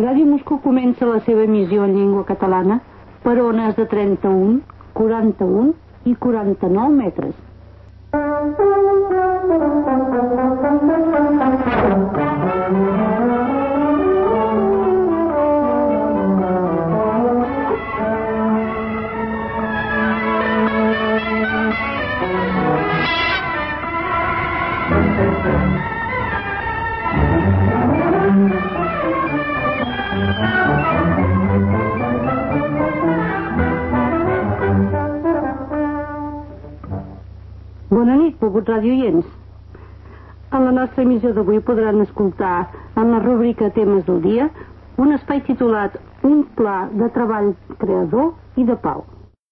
Ràdio Moscou comença la seva emissió en llengua catalana per ones de 31, 41 i 49 metres. Bona nit, poguts radioients. En la nostra emissió d'avui podran escoltar, en la rúbrica Temes del dia, un espai titulat Un pla de treball creador i de pau.